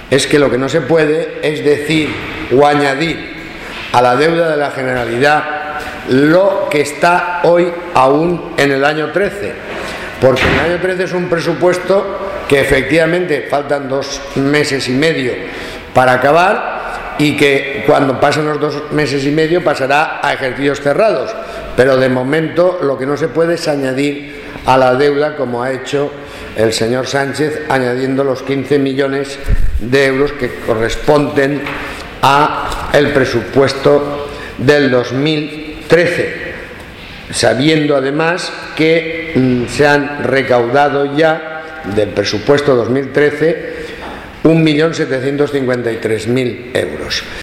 es que lo que no se puede es decir o añadir a la deuda de la Generalidad lo que está hoy aún en el año 13, porque en el año 13 es un presupuesto que efectivamente faltan 2 meses y medio para acabar y que cuando pasen los 2 meses y medio pasará a ejercicios cerrados, pero de momento lo que no se puede es añadir a la deuda como ha hecho el señor Sánchez, añadiendo los 15 millones de euros que corresponden a el presupuesto del 2013, sabiendo además que se han recaudado ya del presupuesto 2013 1.753.000 euros.